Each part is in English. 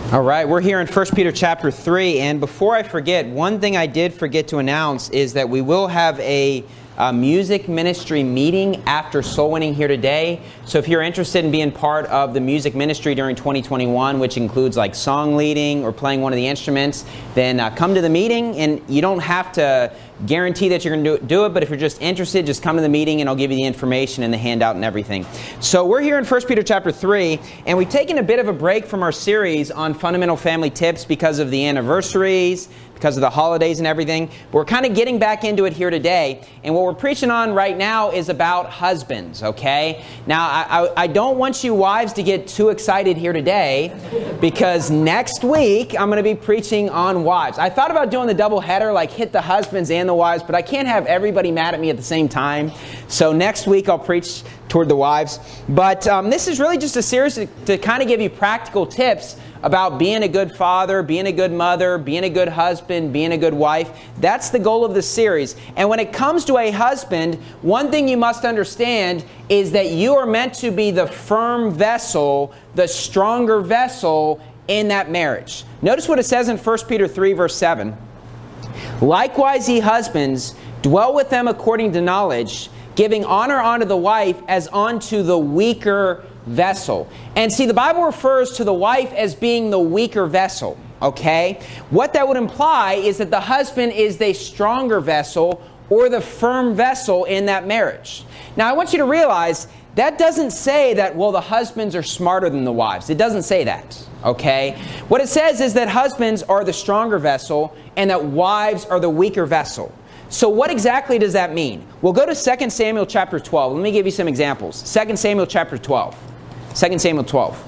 All right, we're here in 1 Peter chapter 3, and before I forget, one thing I did forget to announce is that we will have a music ministry meeting after soul winning here today. So if you're interested in being part of the music ministry during 2021, which includes like song leading or playing one of the instruments, then come to the meeting, and you don't have to guarantee that you're going to do it, but if you're just interested, just come to the meeting and I'll give you the information and the handout and everything. So we're here in 1 Peter chapter 3, and we've taken a bit of a break from our series on fundamental family tips because of the anniversaries, because of the holidays and everything. But we're kind of getting back into it here today, and what we're preaching on right now is about husbands, okay? Now, I don't want you wives to get too excited here today, because next week I'm going to be preaching on wives. I thought about doing the double header, like hit the husbands and the wives, but I can't have everybody mad at me at the same time. So next week I'll preach toward the wives. But this is really just a series to kind of give you practical tips about being a good father, being a good mother, being a good husband, being a good wife. That's the goal of the series. And when it comes to a husband, one thing you must understand is that you are meant to be the firm vessel, the stronger vessel in that marriage. Notice what it says in 1 Peter 3, verse 7. Likewise, ye husbands, dwell with them according to knowledge, giving honor unto the wife as unto the weaker vessel. And see, the Bible refers to the wife as being the weaker vessel, okay? What that would imply is that the husband is the stronger vessel or the firm vessel in that marriage. Now, I want you to realize that doesn't say that, well, the husbands are smarter than the wives. It doesn't say that, okay? What it says is that husbands are the stronger vessel and that wives are the weaker vessel. So what exactly does that mean? We'll go to 2 Samuel chapter 12. Let me give you some examples. 2 Samuel chapter 12. 2 Samuel 12.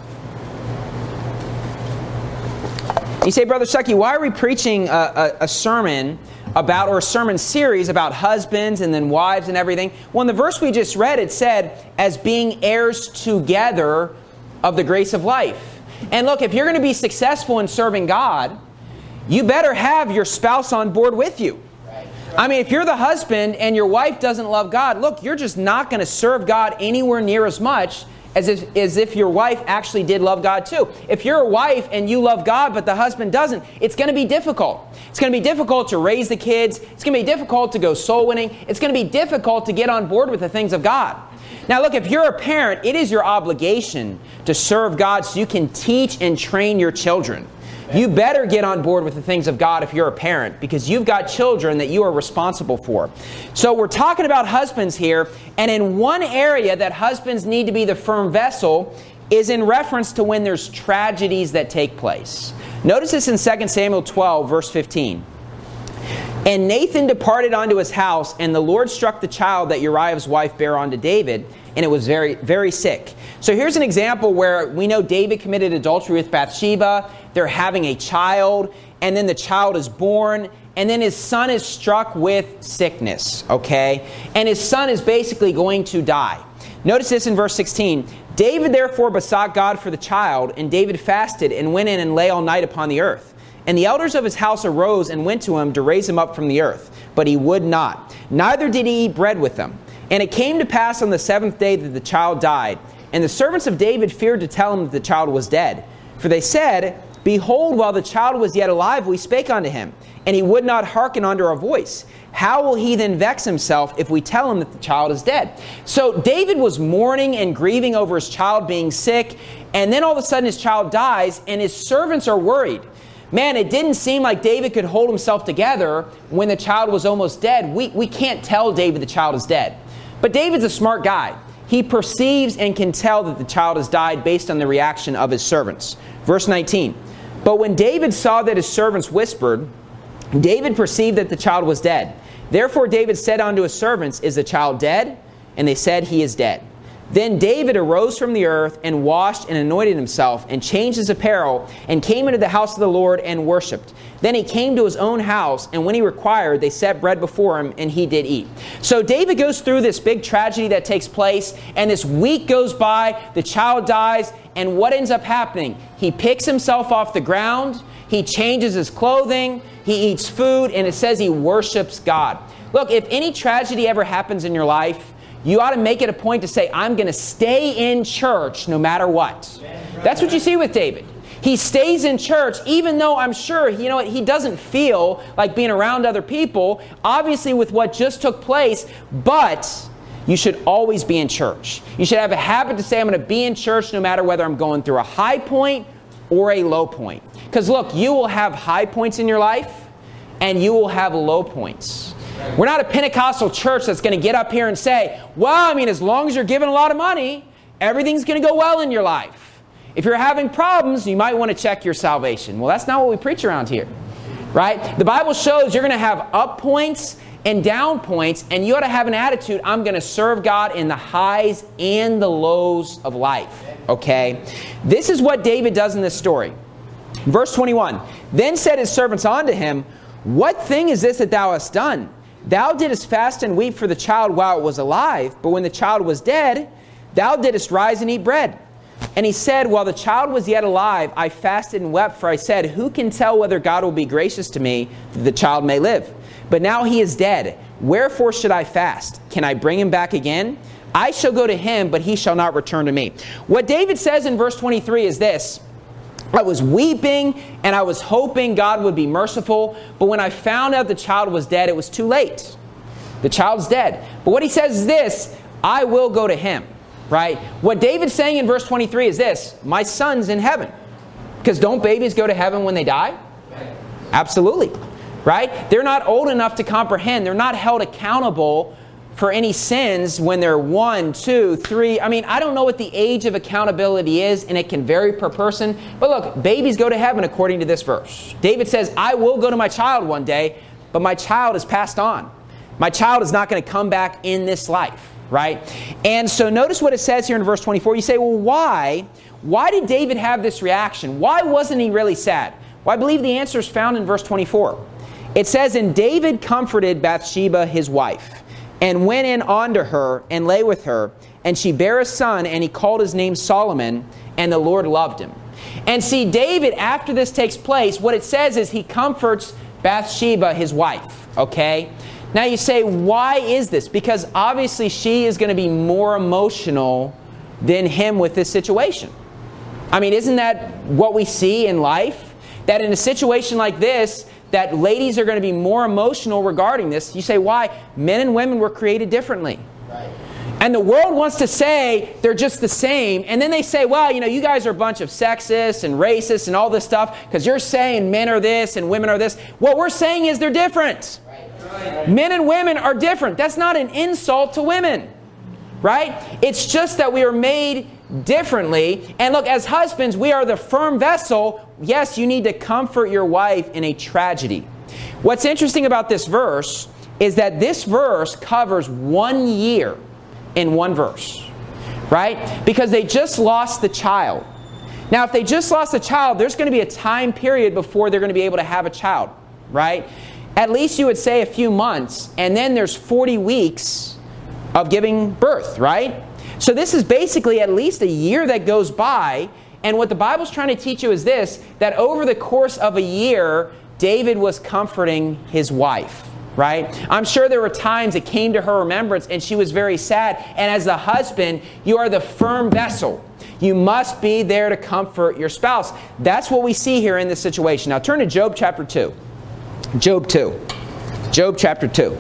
You say, Brother Stuckey, why are we preaching a sermon about, or a sermon series about husbands and then wives and everything? Well, in the verse we just read, it said, as being heirs together of the grace of life. And look, if you're going to be successful in serving God, you better have your spouse on board with you. I mean, if you're the husband and your wife doesn't love God, look, you're just not going to serve God anywhere near as much as if your wife actually did love God too. If you're a wife and you love God but the husband doesn't, it's going to be difficult. It's going to be difficult to raise the kids. It's going to be difficult to go soul winning. It's going to be difficult to get on board with the things of God. Now look, if you're a parent, it is your obligation to serve God so you can teach and train your children. You better get on board with the things of God if you're a parent, because you've got children that you are responsible for. So we're talking about husbands here, and in one area that husbands need to be the firm vessel is in reference to when there's tragedies that take place. Notice this in 2 Samuel 12, verse 15. And Nathan departed unto his house, and the Lord struck the child that Uriah's wife bare unto David, and it was very, very sick. So here's an example where we know David committed adultery with Bathsheba. They're having a child, and then the child is born, and then his son is struck with sickness, okay? And his son is basically going to die. Notice this in verse 16. David therefore besought God for the child, and David fasted and went in and lay all night upon the earth. And the elders of his house arose and went to him to raise him up from the earth. But he would not. Neither did he eat bread with them. And it came to pass on the seventh day that the child died. And the servants of David feared to tell him that the child was dead. For they said, Behold, while the child was yet alive, we spake unto him. And he would not hearken unto our voice. How will he then vex himself if we tell him that the child is dead? So David was mourning and grieving over his child being sick. And then all of a sudden his child dies, and his servants are worried. Man, it didn't seem like David could hold himself together when the child was almost dead. We can't tell David the child is dead. But David's a smart guy. He perceives and can tell that the child has died based on the reaction of his servants. Verse 19. But when David saw that his servants whispered, David perceived that the child was dead. Therefore David said unto his servants, Is the child dead? And they said, He is dead. Then David arose from the earth and washed and anointed himself and changed his apparel and came into the house of the Lord and worshipped. Then he came to his own house, and when he required, they set bread before him, and he did eat. So David goes through this big tragedy that takes place, and this week goes by, the child dies, and what ends up happening? He picks himself off the ground, he changes his clothing, he eats food, and it says he worships God. Look, if any tragedy ever happens in your life, you ought to make it a point to say, I'm going to stay in church no matter what. That's what you see with David. He stays in church even though I'm sure, he doesn't feel like being around other people, obviously with what just took place, but you should always be in church. You should have a habit to say, I'm going to be in church no matter whether I'm going through a high point or a low point. Because look, you will have high points in your life and you will have low points. We're not a Pentecostal church that's going to get up here and say, well, as long as you're giving a lot of money, everything's going to go well in your life. If you're having problems, you might want to check your salvation. Well, that's not what we preach around here, right? The Bible shows you're going to have up points and down points, and you ought to have an attitude, I'm going to serve God in the highs and the lows of life, okay? This is what David does in this story. Verse 21, then said his servants unto him, what thing is this that thou hast done? Thou didst fast and weep for the child while it was alive, but when the child was dead, thou didst rise and eat bread. And he said, while the child was yet alive, I fasted and wept, for I said, who can tell whether God will be gracious to me that the child may live? But now he is dead. Wherefore should I fast? Can I bring him back again? I shall go to him, but he shall not return to me. What David says in verse 23 is this, I was weeping and I was hoping God would be merciful, but when I found out the child was dead, it was too late. The child's dead. But what he says is this, I will go to him, right? What David's saying in verse 23 is this, my son's in heaven. Because don't babies go to heaven when they die? Absolutely, right? They're not old enough to comprehend. They're not held accountable for any sins when they're 1, 2, 3. I don't know what the age of accountability is, and it can vary per person. But look, babies go to heaven according to this verse. David says, I will go to my child one day, but my child is passed on. My child is not going to come back in this life, right? And so notice what it says here in verse 24. You say, well, why? Why did David have this reaction? Why wasn't he really sad? Well, I believe the answer is found in verse 24. It says, and David comforted Bathsheba, his wife, and went in unto her, and lay with her. And she bare a son, and he called his name Solomon, and the Lord loved him. And see, David, after this takes place, what it says is he comforts Bathsheba, his wife, okay? Now you say, why is this? Because obviously she is going to be more emotional than him with this situation. Isn't that what we see in life? That in a situation like this, that ladies are going to be more emotional regarding this. You say, why? Men and women were created differently. Right. And the world wants to say they're just the same. And then they say, well, you guys are a bunch of sexists and racists and all this stuff because you're saying men are this and women are this. What we're saying is they're different. Right. Men and women are different. That's not an insult to women. Right? It's just that we are made differently. And look, as husbands, we are the firm vessel. Yes, you need to comfort your wife in a tragedy. What's interesting about this verse is that this verse covers 1 year in one verse, right? Because they just lost the child. Now, if they just lost the child, there's going to be a time period before they're going to be able to have a child, right? At least you would say a few months, and then there's 40 weeks of giving birth, right? So this is basically at least a year that goes by. And what the Bible's trying to teach you is this, that over the course of a year, David was comforting his wife, right? I'm sure there were times it came to her remembrance and she was very sad. And as the husband, you are the firm vessel. You must be there to comfort your spouse. That's what we see here in this situation. Now turn to Job chapter 2. Job 2. Job chapter 2.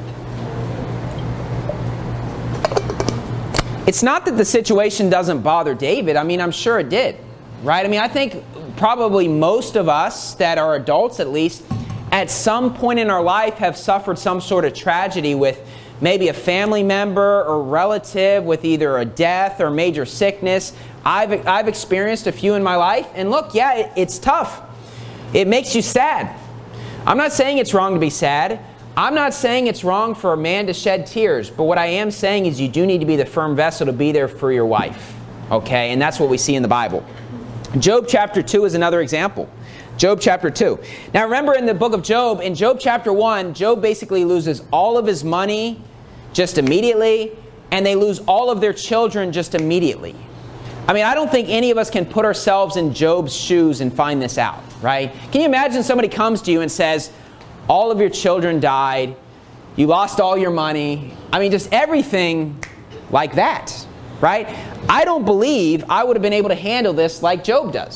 It's not that the situation doesn't bother David. I'm sure it did, right? I think probably most of us that are adults at least, at some point in our life have suffered some sort of tragedy with maybe a family member or relative with either a death or major sickness. I've experienced a few in my life. And look, yeah, it's tough. It makes you sad. I'm not saying it's wrong to be sad. I'm not saying it's wrong for a man to shed tears, but what I am saying is you do need to be the firm vessel to be there for your wife, okay? And that's what we see in the Bible. Job chapter 2 is another example. Job chapter 2. Now remember in the book of Job, in Job chapter 1, Job basically loses all of his money just immediately, and they lose all of their children just immediately. I don't think any of us can put ourselves in Job's shoes and find this out, right? Can you imagine somebody comes to you and says, all of your children died, you lost all your money, just everything like that, right? I don't believe I would have been able to handle this like Job does.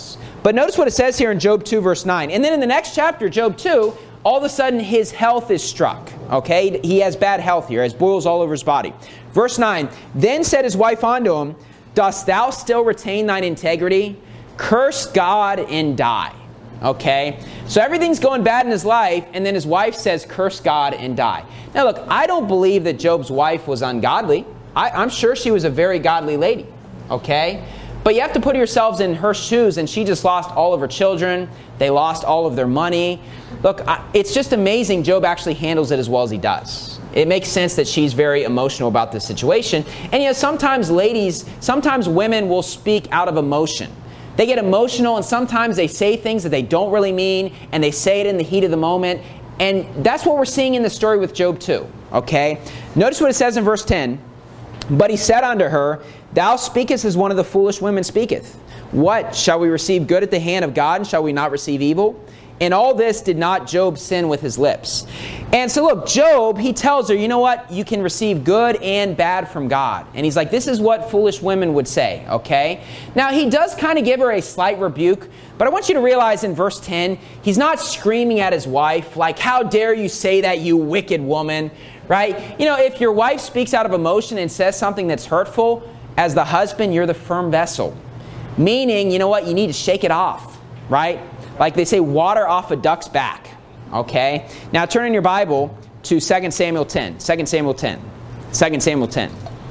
But notice what it says here in Job 2, verse 9. And then in the next chapter, Job 2, all of a sudden his health is struck. Okay? He has bad health here, has boils all over his body. Verse 9, then said his wife unto him, dost thou still retain thine integrity? Curse God and die. Okay? So everything's going bad in his life, and then his wife says, curse God and die. Now look, I don't believe that Job's wife was ungodly. I'm sure she was a very godly lady. Okay? But you have to put yourselves in her shoes, and she just lost all of her children. They lost all of their money. Look, it's just amazing Job actually handles it as well as he does. It makes sense that she's very emotional about this situation. And sometimes women will speak out of emotion. They get emotional, and sometimes they say things that they don't really mean, and they say it in the heat of the moment. And that's what we're seeing in the story with Job too. Okay? Notice what it says in verse 10. But he said unto her, thou speakest as one of the foolish women speaketh. What? Shall we receive good at the hand of God, and shall we not receive evil? In all this did not Job sin with his lips. And so look, Job, he tells her, you know what? You can receive good and bad from God. And he's like, this is what foolish women would say, okay? Now, he does kind of give her a slight rebuke, but I want you to realize in verse 10, he's not screaming at his wife, like, how dare you say that, you wicked woman, right? If your wife speaks out of emotion and says something that's hurtful, as the husband, you're the firm vessel. Meaning, you know what? You need to shake it off, right? Like they say, water off a duck's back. Okay? Now turn in your Bible to 2 Samuel 10. 2 Samuel 10. 2 Samuel 10.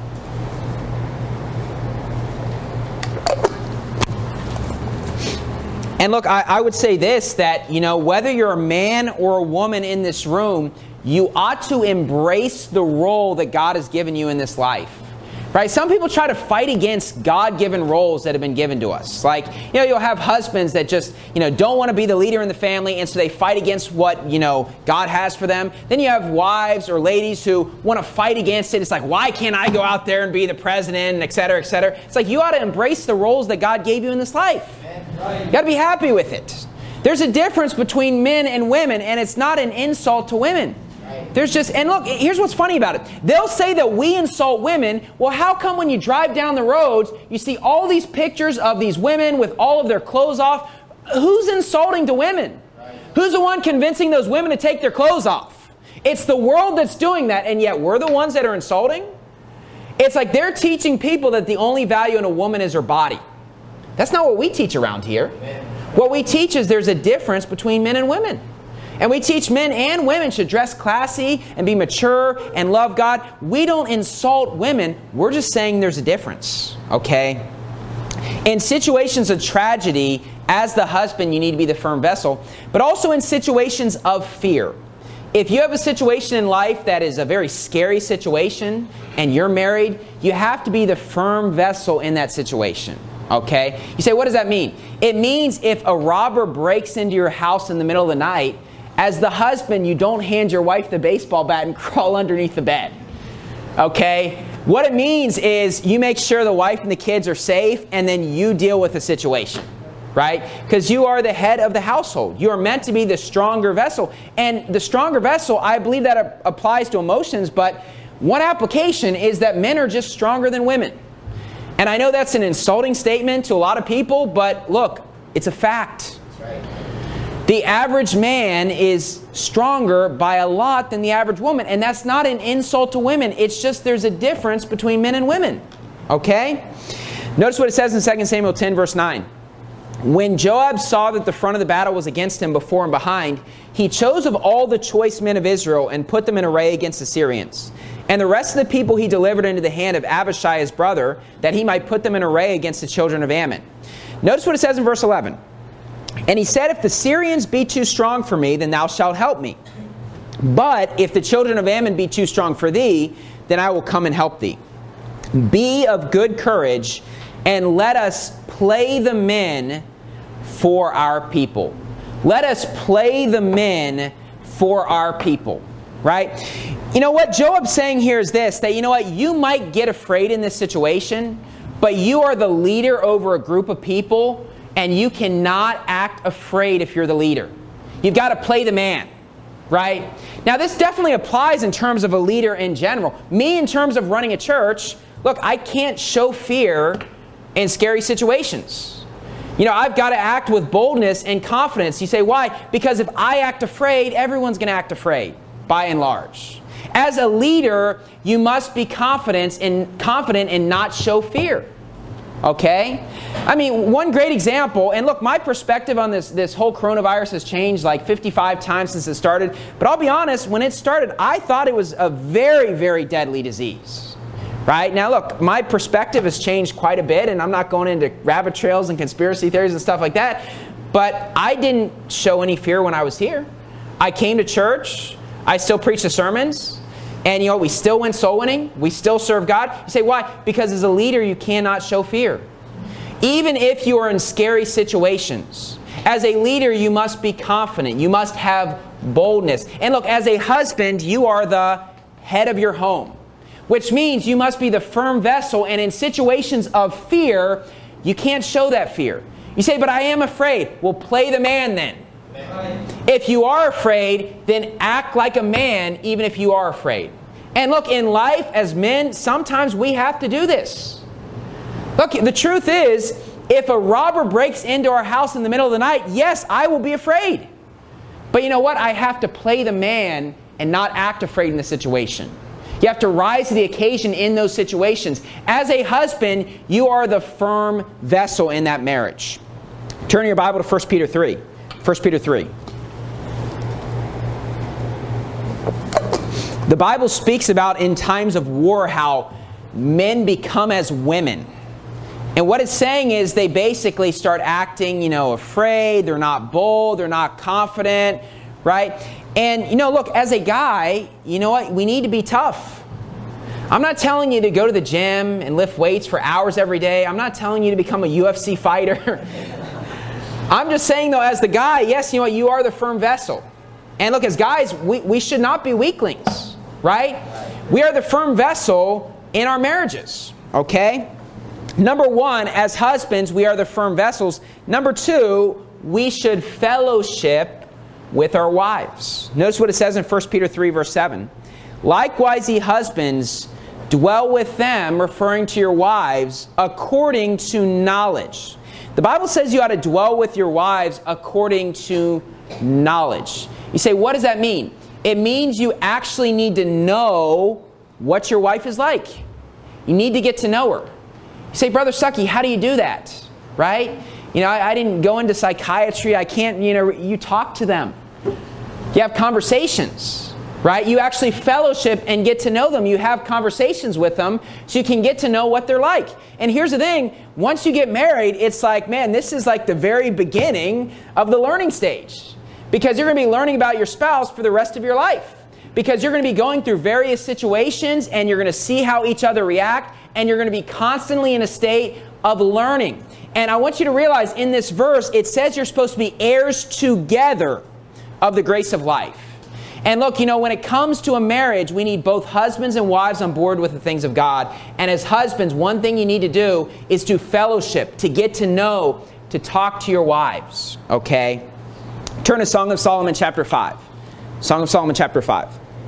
And look, I would say this, that, whether you're a man or a woman in this room, you ought to embrace the role that God has given you in this life. Right? Some people try to fight against God-given roles that have been given to us. Like, you'll have husbands that just, don't want to be the leader in the family, and so they fight against what, God has for them. Then you have wives or ladies who want to fight against it. It's like, why can't I go out there and be the president, and et cetera, et cetera. It's like, you ought to embrace the roles that God gave you in this life. You got to be happy with it. There's a difference between men and women, and it's not an insult to women. And look, here's what's funny about it. They'll say that we insult women. Well, how come when you drive down the roads, you see all these pictures of these women with all of their clothes off? Who's insulting to women? Who's the one convincing those women to take their clothes off? It's the world that's doing that, and yet we're the ones that are insulting? It's like they're teaching people that the only value in a woman is her body. That's not what we teach around here. What we teach is there's a difference between men and women. And we teach men and women should dress classy and be mature and love God. We don't insult women. We're just saying there's a difference, okay? In situations of tragedy, as the husband, you need to be the firm vessel, but also in situations of fear. If you have a situation in life that is a very scary situation and you're married, you have to be the firm vessel in that situation. Okay? You say, what does that mean? It means if a robber breaks into your house in the middle of the night, as the husband, you don't hand your wife the baseball bat and crawl underneath the bed. Okay? What it means is you make sure the wife and the kids are safe, and then you deal with the situation. Right? Because you are the head of the household. You are meant to be the stronger vessel. And the stronger vessel, I believe that applies to emotions, but one application is that men are just stronger than women. And I know that's an insulting statement to a lot of people, but look, it's a fact. That's right. The average man is stronger by a lot than the average woman. And that's not an insult to women. It's just there's a difference between men and women. Okay? Notice what it says in 2 Samuel 10, verse 9. When Joab saw that the front of the battle was against him before and behind, he chose of all the choice men of Israel and put them in array against the Syrians. And the rest of the people he delivered into the hand of Abishai his brother, that he might put them in array against the children of Ammon. Notice what it says in verse 11. And he said, if the Syrians be too strong for me, then thou shalt help me. But if the children of Ammon be too strong for thee, then I will come and help thee. Be of good courage, and let us play the men for our people. Let us play the men for our people. Right? You know what Joab's saying here is this, that you know what, you might get afraid in this situation, but you are the leader over a group of people, and you cannot act afraid if you're the leader. You've got to play the man. Right? Now this definitely applies in terms of a leader in general. Me, in terms of running a church, look, I can't show fear in scary situations. I've got to act with boldness and confidence. You say, why? Because if I act afraid, everyone's going to act afraid, by and large. As a leader, you must be confident and not show fear. Okay? I mean, one great example, and look, my perspective on this whole coronavirus has changed like 55 times since it started. But I'll be honest, when it started, I thought it was a very, very deadly disease. Right? Now look, my perspective has changed quite a bit, and I'm not going into rabbit trails and conspiracy theories and stuff like that. But I didn't show any fear when I was here. I came to church. I still preach the sermons. And we still went soul winning. We still serve God. You say, why? Because as a leader, you cannot show fear. Even if you are in scary situations, as a leader, you must be confident. You must have boldness. And look, as a husband, you are the head of your home, which means you must be the firm vessel. And in situations of fear, you can't show that fear. You say, but I am afraid. Well, play the man then. If you are afraid, then act like a man even if you are afraid. And look, in life as men, sometimes we have to do this. Look, the truth is, if a robber breaks into our house in the middle of the night, yes, I will be afraid. But you know what? I have to play the man and not act afraid in the situation. You have to rise to the occasion in those situations. As a husband, you are the firm vessel in that marriage. Turn your Bible to 1 Peter 3. 1 Peter 3. The Bible speaks about in times of war how men become as women. And what it's saying is they basically start acting, afraid. They're not bold. They're not confident, right? And, look, as a guy, you know what? We need to be tough. I'm not telling you to go to the gym and lift weights for hours every day. I'm not telling you to become a UFC fighter. I'm just saying, though, as the guy, yes, you are the firm vessel. And look, as guys, we should not be weaklings, right? We are the firm vessel in our marriages, okay? Number one, as husbands, we are the firm vessels. Number two, we should fellowship with our wives. Notice what it says in 1 Peter 3, verse 7. Likewise, ye husbands, dwell with them, referring to your wives, according to knowledge. The Bible says you ought to dwell with your wives according to knowledge. You say, what does that mean? It means you actually need to know what your wife is like. You need to get to know her. You say, Brother Stuckey, how do you do that? Right? I didn't go into psychiatry. I can't, you talk to them. You have conversations, right? You actually fellowship and get to know them. You have conversations with them so you can get to know what they're like. And here's the thing. Once you get married, it's like, man, this is like the very beginning of the learning stage. Because you're going to be learning about your spouse for the rest of your life. Because you're going to be going through various situations and you're going to see how each other react. And you're going to be constantly in a state of learning. And I want you to realize in this verse, it says you're supposed to be heirs together of the grace of life. And look, when it comes to a marriage, we need both husbands and wives on board with the things of God. And as husbands, one thing you need to do is to fellowship, to get to know, to talk to your wives. Okay? Turn to Song of Solomon chapter 5. Song of Solomon chapter 5.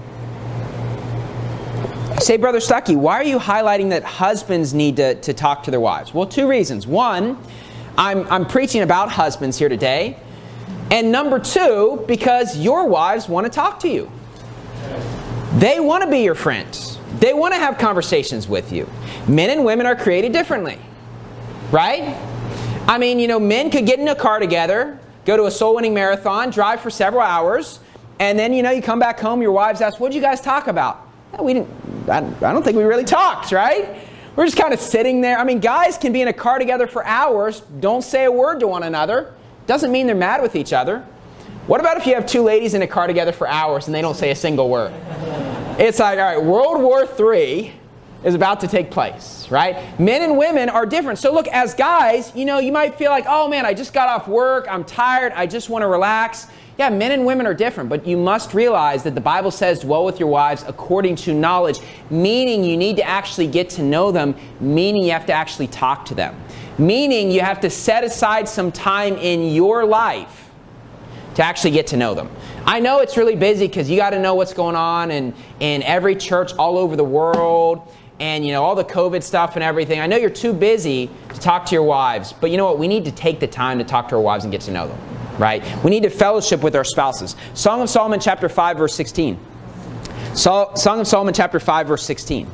Say, Brother Stuckey, why are you highlighting that husbands need to talk to their wives? Well, two reasons. One, I'm preaching about husbands here today. And number two, because your wives want to talk to you. They want to be your friends. They want to have conversations with you. Men and women are created differently. Right? I mean, men could get in a car together, go to a soul-winning marathon, drive for several hours, and then, you come back home, your wives ask, what did you guys talk about? I don't think we really talked, right? We're just kind of sitting there. I mean, guys can be in a car together for hours, don't say a word to one another. Doesn't mean they're mad with each other. What about if you have two ladies in a car together for hours and they don't say a single word? It's like, all right, World War III is about to take place, right? Men and women are different. So look, as guys, you might feel like, oh man, I just got off work, I'm tired, I just want to relax. Yeah, men and women are different, but you must realize that the Bible says dwell with your wives according to knowledge, meaning you need to actually get to know them, meaning you have to actually talk to them, meaning you have to set aside some time in your life to actually get to know them. I know it's really busy because you got to know what's going on in every church all over the world. and all the COVID stuff and everything. I know you're too busy to talk to your wives, but you know what? We need to take the time to talk to our wives and get to know them, right? We need to fellowship with our spouses. Song of Solomon chapter 5, verse 16. Song of Solomon chapter 5, verse 16.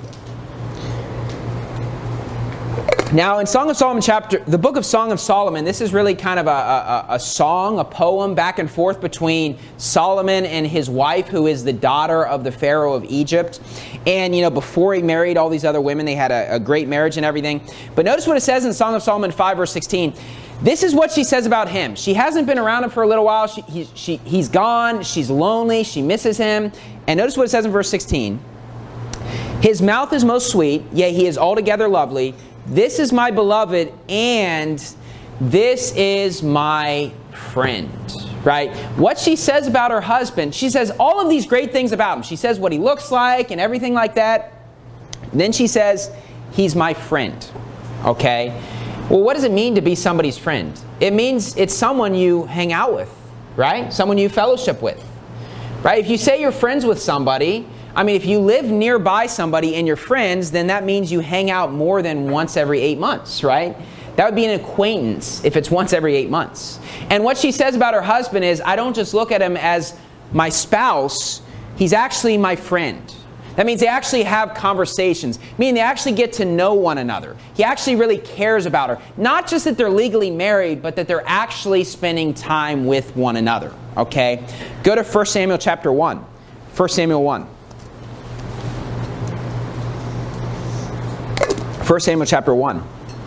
Now, in Song of Solomon the book of Song of Solomon, this is really kind of a song, a poem back and forth between Solomon and his wife, who is the daughter of the Pharaoh of Egypt. And, before he married all these other women, they had a great marriage and everything. But notice what it says in Song of Solomon 5, verse 16. This is what she says about him. She hasn't been around him for a little while. He's gone. She's lonely. She misses him. And notice what it says in verse 16. His mouth is most sweet, yea, he is altogether lovely. This is my beloved, and this is my friend. Right? What she says about her husband, she says all of these great things about him. She says what he looks like and everything like that. And then she says, he's my friend. Okay? Well, what does it mean to be somebody's friend? It means it's someone you hang out with, right? Someone you fellowship with, right? If you say you're friends with somebody, if you live nearby somebody and you're friends, then that means you hang out more than once every 8 months, right? That would be an acquaintance if it's once every 8 months. And what she says about her husband is, I don't just look at him as my spouse, he's actually my friend. That means they actually have conversations, meaning they actually get to know one another. He actually really cares about her. Not just that they're legally married, but that they're actually spending time with one another. Okay? Go to 1 Samuel chapter 1. 1 Samuel 1. 1 Samuel chapter 1.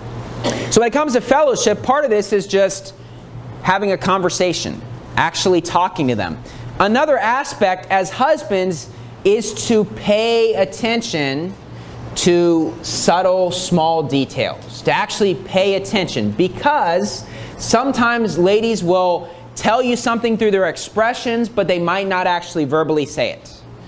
So when it comes to fellowship, part of this is just having a conversation, actually talking to them. Another aspect as husbands is to pay attention to subtle, small details. To actually pay attention, because sometimes ladies will tell you something through their expressions, but they might not actually verbally say it.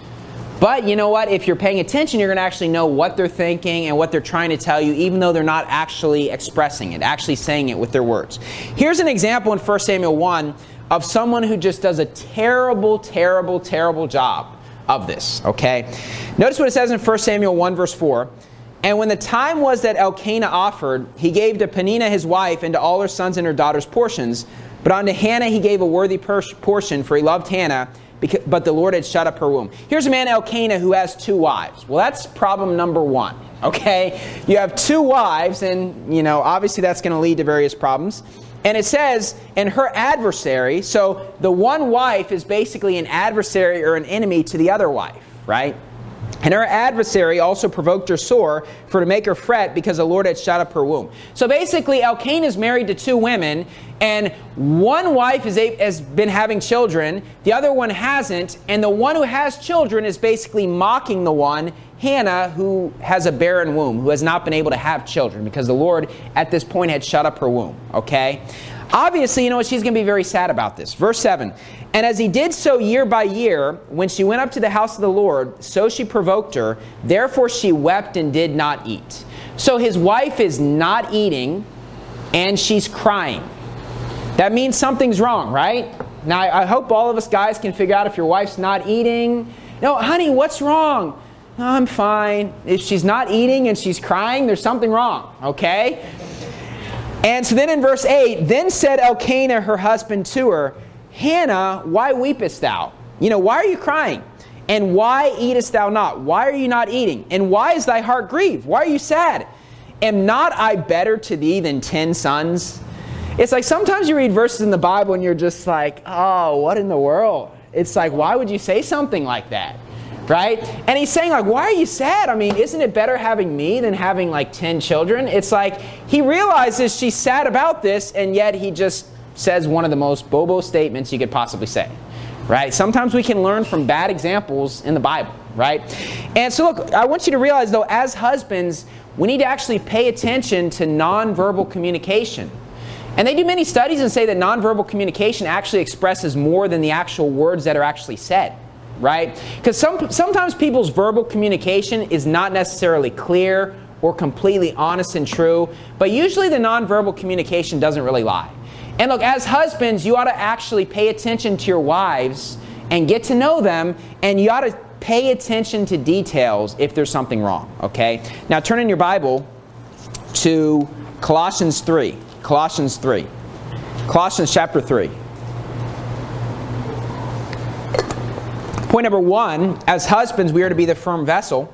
But you know what? If you're paying attention, you're going to actually know what they're thinking and what they're trying to tell you, even though they're not actually expressing it, actually saying it with their words. Here's an example in 1 Samuel 1 of someone who just does a terrible, terrible, terrible job of this, okay? Notice what it says in 1 Samuel 1, verse 4. And when the time was that Elkanah offered, he gave to Peninnah his wife and to all her sons and her daughters portions. But unto Hannah he gave a worthy portion, for he loved Hannah, but the Lord had shut up her womb. Here's a man, Elkanah, who has 2 wives. Well, that's problem number 1, okay? You have 2 wives, and, obviously that's going to lead to various problems. And it says, and her adversary, so the one wife is basically an adversary or an enemy to the other wife, right? And her adversary also provoked her sore, for to make her fret, because the Lord had shut up her womb. So basically, Elkanah is married to 2 women, and one wife has been having children, the other one hasn't, and the one who has children is basically mocking the one, Hannah, who has a barren womb, who has not been able to have children, because the Lord at this point had shut up her womb, okay? Obviously, she's going to be very sad about this. Verse 7, and as he did so year by year, when she went up to the house of the Lord, so she provoked her. Therefore she wept and did not eat. So his wife is not eating, and she's crying. That means something's wrong, right? Now, I hope all of us guys can figure out if your wife's not eating. No, honey, what's wrong? No, I'm fine. If she's not eating and she's crying, there's something wrong, okay? And so then in verse 8, then said Elkanah her husband to her, Hannah, why weepest thou? Why are you crying? And why eatest thou not? Why are you not eating? And why is thy heart grieved? Why are you sad? Am not I better to thee than 10 sons? It's like sometimes you read verses in the Bible and you're just like, oh, what in the world? It's like, why would you say something like that? Right? And he's saying, why are you sad? Isn't it better having me than having 10 children? It's like he realizes she's sad about this, and yet he just says one of the most bobo statements you could possibly say. Right? Sometimes we can learn from bad examples in the Bible. Right? And so look, I want you to realize, though, as husbands, we need to actually pay attention to nonverbal communication. And they do many studies and say that nonverbal communication actually expresses more than the actual words that are actually said. Right? Because sometimes people's verbal communication is not necessarily clear or completely honest and true, but usually the nonverbal communication doesn't really lie. And look, as husbands, you ought to actually pay attention to your wives and get to know them, and you ought to pay attention to details if there's something wrong, okay? Now turn in your Bible to Colossians 3. Colossians chapter 3. Point number 1, as husbands, we are to be the firm vessel.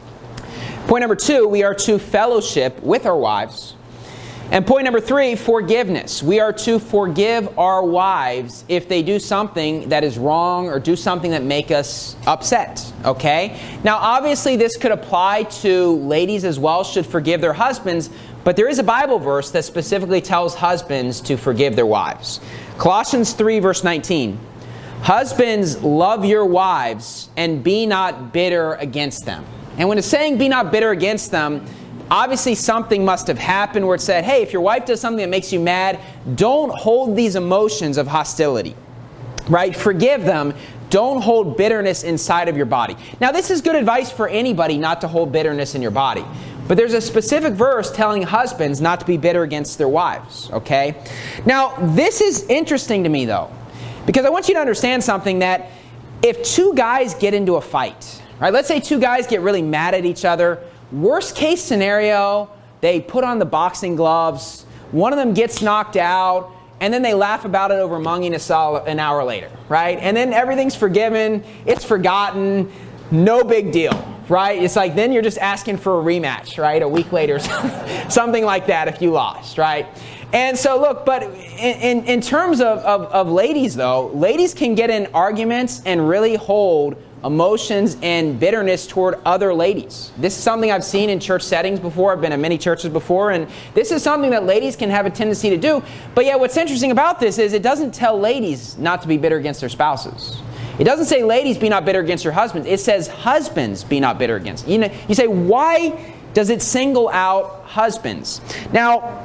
Point number 2, we are to fellowship with our wives. And point number 3, forgiveness. We are to forgive our wives if they do something that is wrong or do something that make us upset, okay? Now, obviously, this could apply to ladies as well, should forgive their husbands, but there is a Bible verse that specifically tells husbands to forgive their wives. Colossians 3, verse 19. Husbands, love your wives and be not bitter against them. And when it's saying be not bitter against them, obviously something must have happened where it said, hey, if your wife does something that makes you mad, don't hold these emotions of hostility, right? Forgive them. Don't hold bitterness inside of your body. Now, this is good advice for anybody not to hold bitterness in your body. But there's a specific verse telling husbands not to be bitter against their wives, okay? Now, this is interesting to me, though, because I want you to understand something, that if two guys get into a fight, right? Let's say two guys get really mad at each other. Worst case scenario, they put on the boxing gloves, one of them gets knocked out, and then they laugh about it over Mungie an hour later, right? And then everything's forgiven, it's forgotten, no big deal, right? It's like then you're just asking for a rematch, right? A week later, something like that if you lost, right? And so look, but in terms of ladies though, ladies can get in arguments and really hold emotions and bitterness toward other ladies. This is something I've seen in church settings before. I've been in many churches before, and this is something that ladies can have a tendency to do. But yet what's interesting about this is it doesn't tell ladies not to be bitter against their spouses. It doesn't say, ladies, be not bitter against your husbands. It says, husbands, be not bitter against. You say, why does it single out husbands? Now,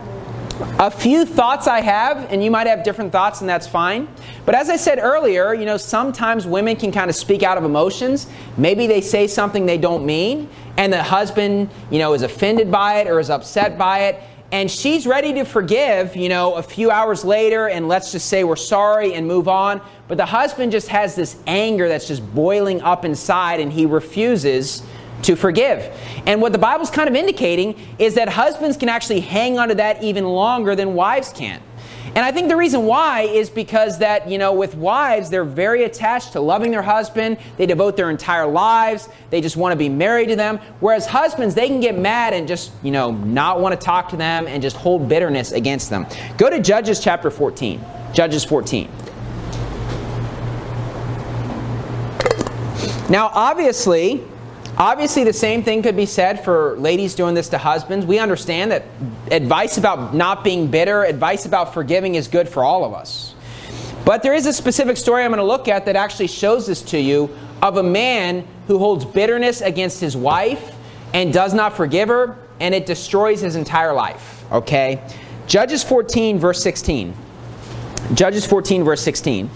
a few thoughts I have, and you might have different thoughts, and that's fine. But as I said earlier, sometimes women can kind of speak out of emotions. Maybe they say something they don't mean, and the husband, is offended by it or is upset by it. And she's ready to forgive, a few hours later, and let's just say we're sorry and move on. But the husband just has this anger that's just boiling up inside, and he refuses to forgive. And what the Bible's kind of indicating is that husbands can actually hang on to that even longer than wives can. And I think the reason why is because that, with wives, they're very attached to loving their husband. They devote their entire lives. They just want to be married to them. Whereas husbands, they can get mad and just, not want to talk to them and just hold bitterness against them. Go to Judges chapter 14. Judges 14. Now, obviously, the same thing could be said for ladies doing this to husbands. We understand that advice about not being bitter, advice about forgiving is good for all of us. But there is a specific story I'm going to look at that actually shows this to you, of a man who holds bitterness against his wife and does not forgive her, and it destroys his entire life. Okay? Judges 14, verse 16. Judges 14, verse 16.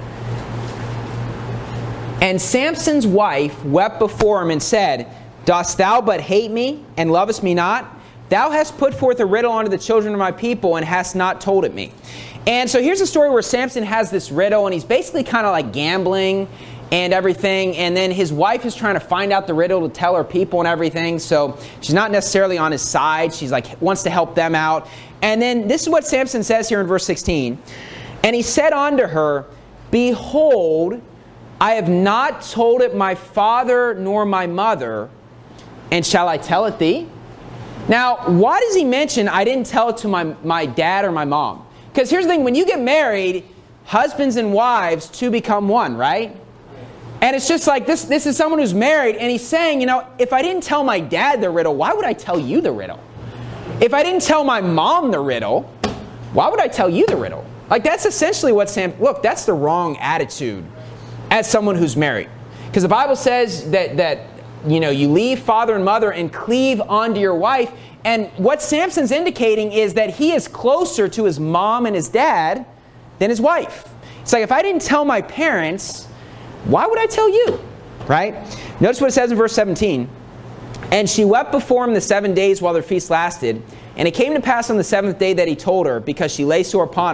And Samson's wife wept before him and said, Dost thou but hate me, and lovest me not? Thou hast put forth a riddle unto the children of my people, and hast not told it me. And so here's a story where Samson has this riddle, and he's basically kind of like gambling and everything. And then his wife is trying to find out the riddle to tell her people and everything. So she's not necessarily on his side. She's like, wants to help them out. And then this is what Samson says here in verse 16. And he said unto her, Behold, I have not told it my father nor my mother, and shall I tell it thee? Now, why does he mention I didn't tell it to my dad or my mom? Because here's the thing, when you get married, husbands and wives, two become one, right? And it's just like, this is someone who's married, and he's saying, if I didn't tell my dad the riddle, why would I tell you the riddle? If I didn't tell my mom the riddle, why would I tell you the riddle? Like, that's essentially what look, that's the wrong attitude as someone who's married. Because the Bible says that you leave father and mother and cleave unto your wife. And what Samson's indicating is that he is closer to his mom and his dad than his wife. It's like, if I didn't tell my parents, why would I tell you? Right? Notice what it says in verse 17. And she wept before him the 7 days while their feast lasted. And it came to pass on the 7th day that he told her, because she lay sore upon him.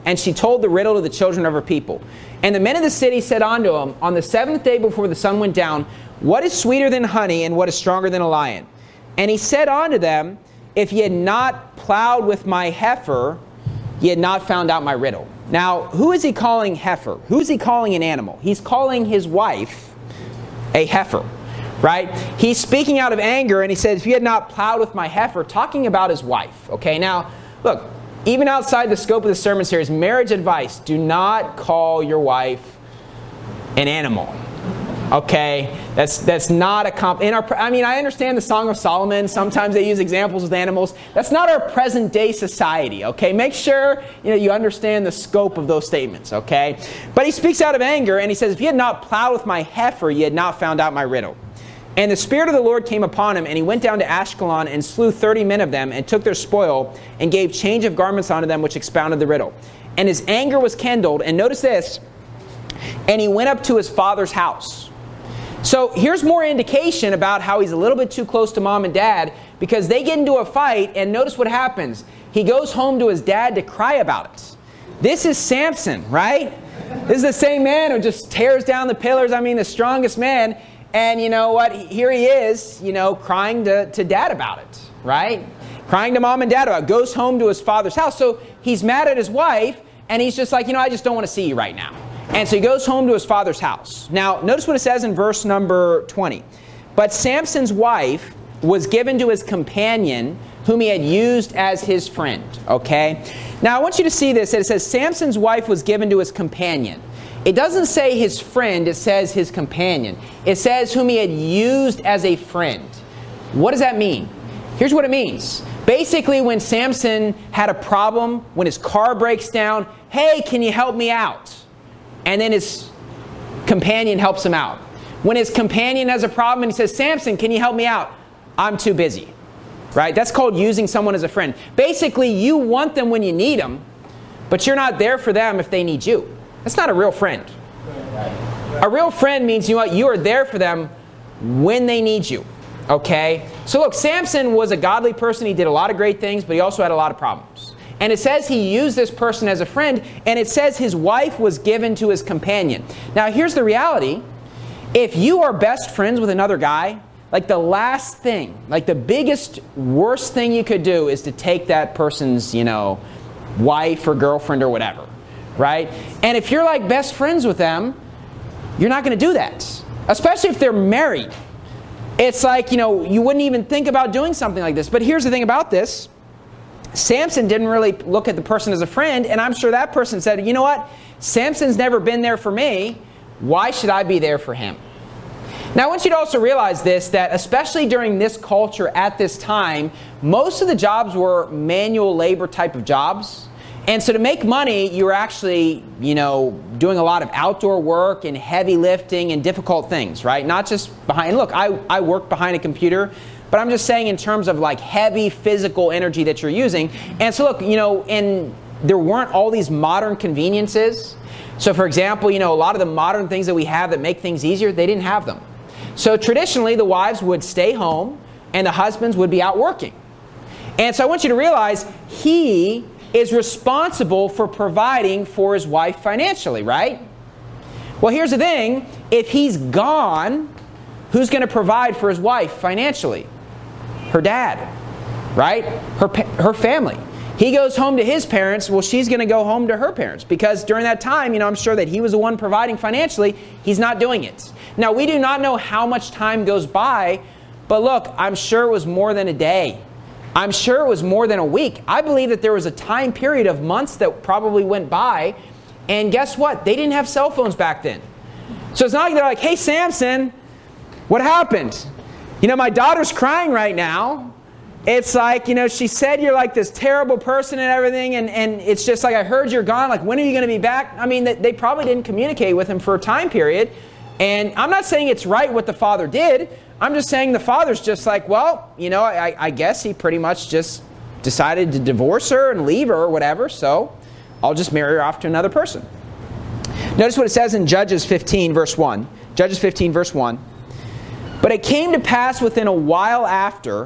and she told the riddle to the children of her people. And the men of the city said unto him, on the seventh day before the sun went down, what is sweeter than honey, and what is stronger than a lion? And he said unto them, if ye had not plowed with my heifer, ye had not found out my riddle. Now, who is he calling heifer? Who is he calling an animal? He's calling his wife a heifer, right? He's speaking out of anger, and he says, if you had not plowed with my heifer, talking about his wife. Okay, now, look, even outside the scope of the sermon series, marriage advice, do not call your wife an animal. Okay, that's not a I understand the Song of Solomon. Sometimes they use examples with animals. That's not our present day society. Okay, make sure you understand the scope of those statements. Okay, but he speaks out of anger, and he says, "If you had not plowed with my heifer, you had not found out my riddle." And the Spirit of the Lord came upon him, and he went down to Ashkelon and slew 30 men of them, and took their spoil, and gave change of garments unto them, which expounded the riddle. And his anger was kindled, and notice this, and he went up to his father's house. So here's more indication about how he's a little bit too close to mom and dad, because they get into a fight, and notice what happens. He goes home to his dad to cry about it. This is Samson, right? This is the same man who just tears down the pillars. The strongest man. And you know what? Here he is, crying to dad about it, right? Crying to mom and dad about it. Goes home to his father's house. So he's mad at his wife, and he's just like, I just don't want to see you right now. And so he goes home to his father's house. Now, notice what it says in verse number 20. But Samson's wife was given to his companion, whom he had used as his friend. Okay? Now, I want you to see this. It says Samson's wife was given to his companion. It doesn't say his friend. It says his companion. It says whom he had used as a friend. What does that mean? Here's what it means. Basically, when Samson had a problem, when his car breaks down, hey, can you help me out? And then his companion helps him out. When his companion has a problem and he says, Samson, can you help me out? I'm too busy. Right? That's called using someone as a friend. Basically, you want them when you need them, but you're not there for them if they need you. That's not a real friend. A real friend means, you are there for them when they need you. Okay? So look, Samson was a godly person. He did a lot of great things, but he also had a lot of problems. And it says he used this person as a friend, and it says his wife was given to his companion. Now, here's the reality. If you are best friends with another guy, like the last thing, like the biggest, worst thing you could do is to take that person's, wife or girlfriend or whatever, right? And if you're like best friends with them, you're not going to do that. Especially if they're married. It's like, you wouldn't even think about doing something like this. But here's the thing about this. Samson didn't really look at the person as a friend, and I'm sure that person said, you know what? Samson's never been there for me. Why should I be there for him? Now, I want you to also realize this, that especially during this culture at this time, most of the jobs were manual labor type of jobs. And so to make money, you were actually, doing a lot of outdoor work and heavy lifting and difficult things, right? Not just behind, look, I work behind a computer, but I'm just saying in terms of like heavy physical energy that you're using. And so look, and there weren't all these modern conveniences. So for example, a lot of the modern things that we have that make things easier, they didn't have them. So traditionally, the wives would stay home and the husbands would be out working. And so I want you to realize he is responsible for providing for his wife financially, right? Well, here's the thing. If he's gone, who's going to provide for his wife financially? Her dad, right? Her family. He goes home to his parents. Well, she's going to go home to her parents because during that time, I'm sure that he was the one providing financially. He's not doing it. Now, we do not know how much time goes by, but look, I'm sure it was more than a day. I'm sure it was more than a week. I believe that there was a time period of months that probably went by, and guess what? They didn't have cell phones back then. So it's not like they're like, hey, Samson, what happened? My daughter's crying right now. It's like, she said you're like this terrible person and everything, and it's just like, I heard you're gone. Like, when are you going to be back? They probably didn't communicate with him for a time period. And I'm not saying it's right what the father did. I'm just saying the father's just like, well, I guess he pretty much just decided to divorce her and leave her or whatever, so I'll just marry her off to another person. Notice what it says in Judges 15, verse 1. Judges 15, verse 1. But it came to pass within a while after,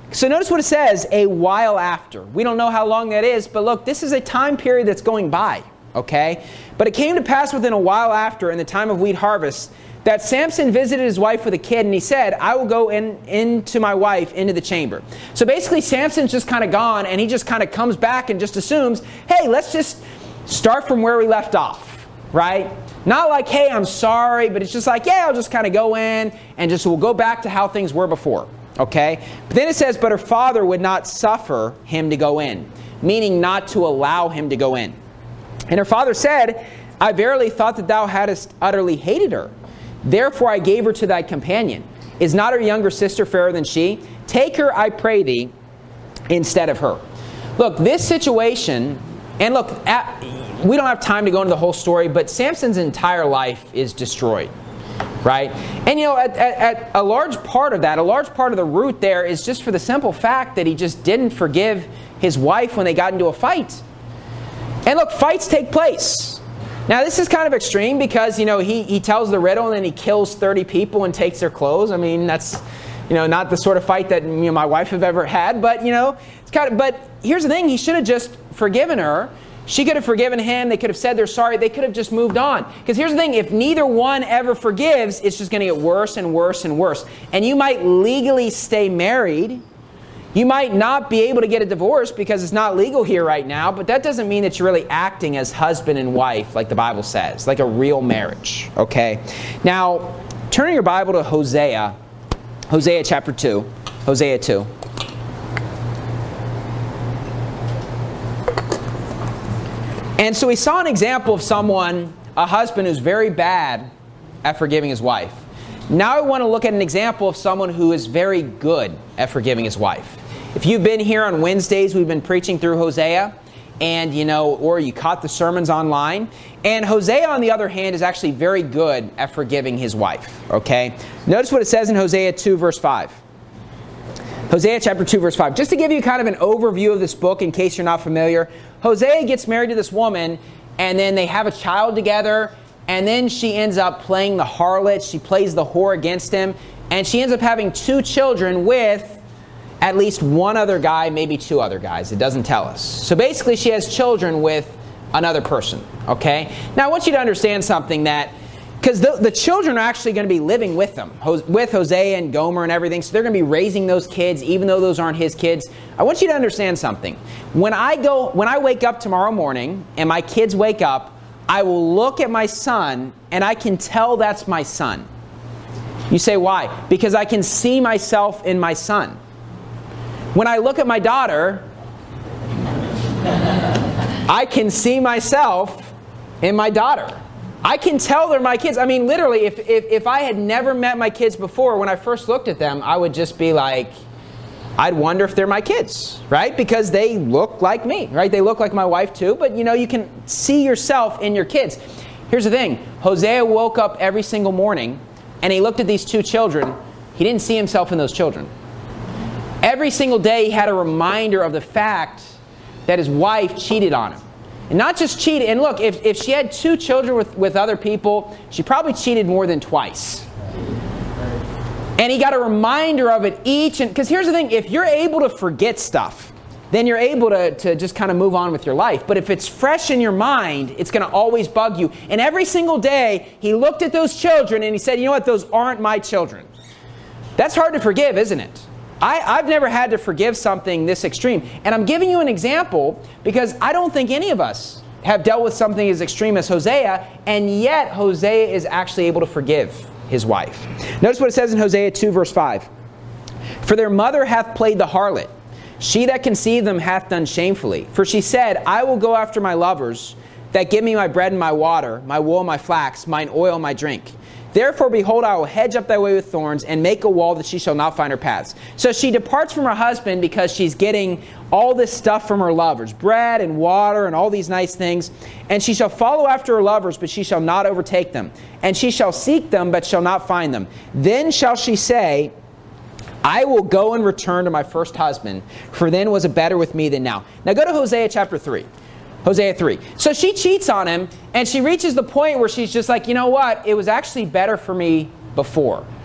So notice what it says, a while after. We don't know how long that is, but look, this is a time period that's going by, okay? But it came to pass within a while after, in the time of wheat harvest, that Samson visited his wife with a kid, and he said, I will go into my wife into the chamber. So basically, Samson's just kind of gone, and he just kind of comes back and just assumes, hey, let's just start from where we left off, right? Not like, hey, I'm sorry, but it's just like, yeah, I'll just kind of go in, and just we'll go back to how things were before. Okay? But then it says, but her father would not suffer him to go in, meaning not to allow him to go in. And her father said, I verily thought that thou hadst utterly hated her. Therefore I gave her to thy companion. Is not her younger sister fairer than she? Take her, I pray thee, instead of her. Look, this situation, and look, we don't have time to go into the whole story, but Samson's entire life is destroyed. Right? And at a large part of that, a large part of the root there is just for the simple fact that he just didn't forgive his wife when they got into a fight. And look, fights take place. Now this is kind of extreme because, he tells the riddle and then he kills 30 people and takes their clothes. I mean, that's, not the sort of fight that my wife have ever had, but, it's kind of, but here's the thing, he should have just forgiven her. She could have forgiven him. They could have said they're sorry. They could have just moved on. Because here's the thing. If neither one ever forgives, it's just going to get worse and worse and worse. And you might legally stay married. You might not be able to get a divorce because it's not legal here right now. But that doesn't mean that you're really acting as husband and wife like the Bible says. Like a real marriage. Okay? Now, turn your Bible to Hosea. Hosea chapter 2. Hosea 2. And so we saw an example of someone, a husband who's very bad at forgiving his wife. Now I want to look at an example of someone who is very good at forgiving his wife. If you've been here on Wednesdays, we've been preaching through Hosea, and or you caught the sermons online. And Hosea, on the other hand, is actually very good at forgiving his wife. Okay? Notice what it says in Hosea 2, verse 5. Hosea chapter 2, verse 5. Just to give you kind of an overview of this book in case you're not familiar, Hosea gets married to this woman, and then they have a child together, and then she ends up playing the harlot. She plays the whore against him, and she ends up having 2 children with at least one other guy, maybe 2 other guys. It doesn't tell us. So basically, she has children with another person, okay? Now, I want you to understand something that, because the children are actually going to be living with them, with Hosea and Gomer and everything. So they're going to be raising those kids, even though those aren't his kids. I want you to understand something. When I wake up tomorrow morning and my kids wake up, I will look at my son and I can tell that's my son. You say, why? Because I can see myself in my son. When I look at my daughter, I can see myself in my daughter. I can tell they're my kids. I mean, literally, if I had never met my kids before, when I first looked at them, I would just be like, I'd wonder if they're my kids, right? Because they look like me, right? They look like my wife too, but you can see yourself in your kids. Here's the thing. Hosea woke up every single morning and he looked at these 2 children. He didn't see himself in those children. Every single day he had a reminder of the fact that his wife cheated on him. And not just cheated. And look, if she had 2 children with other people, she probably cheated more than twice. And he got a reminder of it each. Because here's the thing. If you're able to forget stuff, then you're able to just kind of move on with your life. But if it's fresh in your mind, it's going to always bug you. And every single day, he looked at those children and he said, you know what? Those aren't my children. That's hard to forgive, isn't it? I've never had to forgive something this extreme. And I'm giving you an example because I don't think any of us have dealt with something as extreme as Hosea, and yet Hosea is actually able to forgive his wife. Notice what it says in Hosea 2, verse 5. For their mother hath played the harlot. She that conceived them hath done shamefully. For she said, I will go after my lovers that give me my bread and my water, my wool and my flax, mine oil and my drink. Therefore, behold, I will hedge up thy way with thorns, and make a wall that she shall not find her paths. So she departs from her husband because she's getting all this stuff from her lovers, bread and water and all these nice things. And she shall follow after her lovers, but she shall not overtake them. And she shall seek them, but shall not find them. Then shall she say, I will go and return to my first husband, for then was it better with me than now. Now go to Hosea chapter 3. Hosea 3. So she cheats on him, and she reaches the point where she's just like, you know what? It was actually better for me before.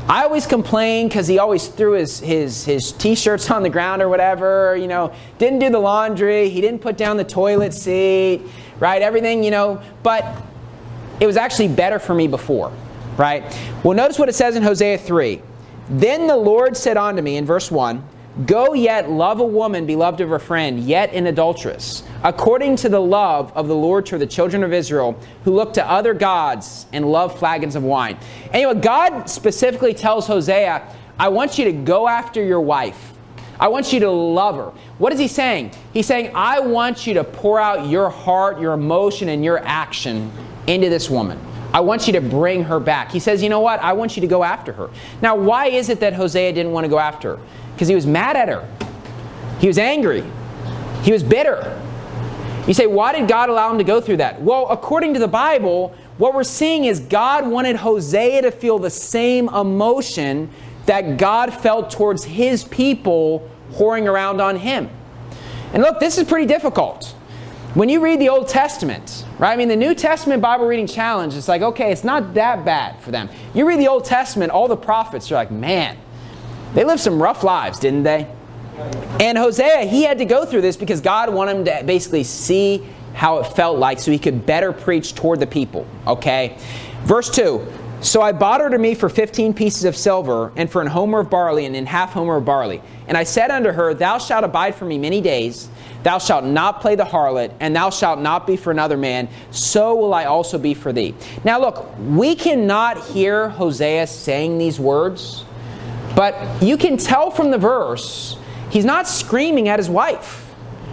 I always complained because he always threw his T-shirts on the ground or whatever, didn't do the laundry, he didn't put down the toilet seat, right? Everything, but it was actually better for me before, right? Well, notice what it says in Hosea 3. Then the Lord said unto me in verse 1, Go yet, love a woman beloved of her friend, yet an adulteress, according to the love of the Lord to the children of Israel, who look to other gods and love flagons of wine. Anyway, God specifically tells Hosea, I want you to go after your wife. I want you to love her. What is he saying? He's saying, I want you to pour out your heart, your emotion, and your action into this woman. I want you to bring her back. He says, you know what? I want you to go after her. Now, why is it that Hosea didn't want to go after her? Because he was mad at her. He was angry. He was bitter. You say, why did God allow him to go through that? Well, according to the Bible, what we're seeing is God wanted Hosea to feel the same emotion that God felt towards his people whoring around on him. And look, this is pretty difficult. When you read the Old Testament, right? I mean, the New Testament Bible reading challenge, it's like, okay, it's not that bad for them. You read the Old Testament, all the prophets are like, man, they lived some rough lives, didn't they? And Hosea, he had to go through this because God wanted him to basically see how it felt like so he could better preach toward the people, okay? Verse 2, So I bought her to me for 15 pieces of silver, and for an homer of barley, and an half homer of barley. And I said unto her, Thou shalt abide for me many days, thou shalt not play the harlot, and thou shalt not be for another man, so will I also be for thee. Now look, we cannot hear Hosea saying these words, but you can tell from the verse, he's not screaming at his wife.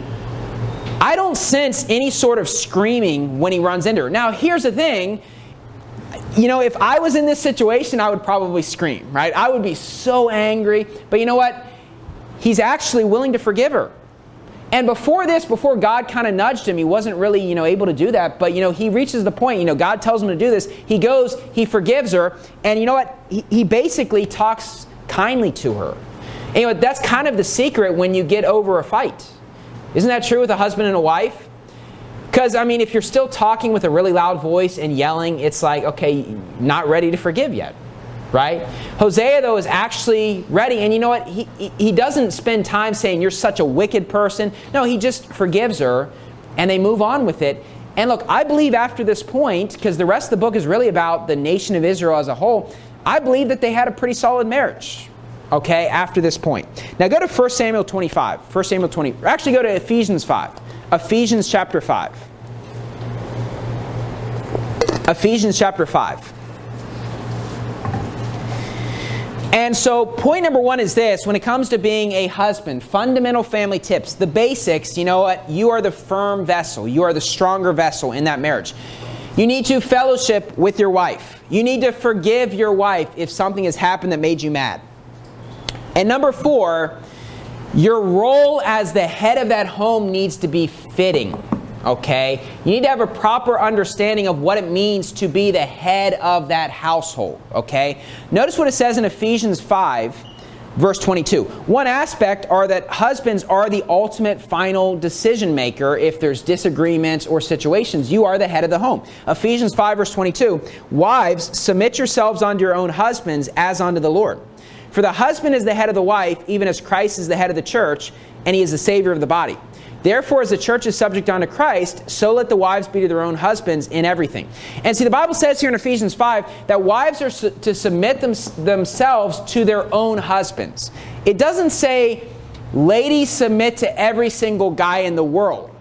I don't sense any sort of screaming when he runs into her. Now, here's the thing. If I was in this situation, I would probably scream, right? I would be so angry. But you know what? He's actually willing to forgive her. And before God kind of nudged him, he wasn't really, able to do that. But, he reaches the point, God tells him to do this. He goes, he forgives her. And you know what? He basically talks kindly to her. Anyway, that's kind of the secret when you get over a fight. Isn't that true with a husband and a wife? Because, if you're still talking with a really loud voice and yelling, it's like, okay, not ready to forgive yet, right? Hosea, though, is actually ready. And you know what? He doesn't spend time saying, you're such a wicked person. No, he just forgives her, and they move on with it. And look, I believe after this point, because the rest of the book is really about the nation of Israel as a whole, I believe that they had a pretty solid marriage, okay, after this point. Now go to 1 Samuel 25. 1 Samuel 20. Or actually go to Ephesians 5. Ephesians chapter 5. Ephesians chapter 5. And so point number 1 is this. When it comes to being a husband, fundamental family tips, the basics, you know what? You are the firm vessel. You are the stronger vessel in that marriage. You need to fellowship with your wife. You need to forgive your wife if something has happened that made you mad. And number 4, your role as the head of that home needs to be fitting, okay? You need to have a proper understanding of what it means to be the head of that household, okay? Notice what it says in Ephesians 5, verse 22. One aspect are that husbands are the ultimate final decision maker if there's disagreements or situations. You are the head of the home. Ephesians 5, verse 22. Wives, submit yourselves unto your own husbands as unto the Lord. For the husband is the head of the wife, even as Christ is the head of the church, and he is the Savior of the body. Therefore, as the church is subject unto Christ, so let the wives be to their own husbands in everything. And see, the Bible says here in Ephesians 5 that wives are to submit themselves to their own husbands. It doesn't say, ladies submit to every single guy in the world.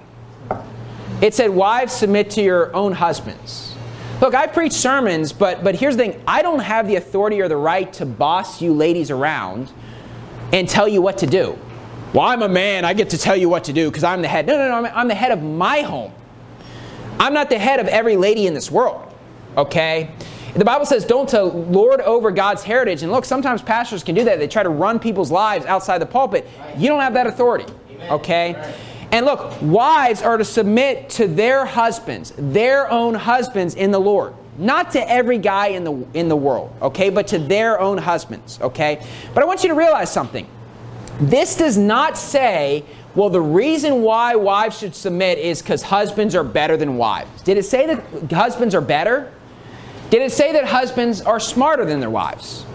It said, wives submit to your own husbands. Look, I preach sermons, but here's the thing. I don't have the authority or the right to boss you ladies around and tell you what to do. Well, I'm a man. I get to tell you what to do because I'm the head. No. I'm the head of my home. I'm not the head of every lady in this world, okay? The Bible says don't to lord over God's heritage. And look, sometimes pastors can do that. They try to run people's lives outside the pulpit. You don't have that authority, okay? And look, wives are to submit to their husbands, their own husbands in the Lord. Not to every guy in the world, okay? But to their own husbands, okay? But I want you to realize something. This does not say, well, the reason why wives should submit is because husbands are better than wives. Did it say that husbands are better? Did it say that husbands are smarter than their wives?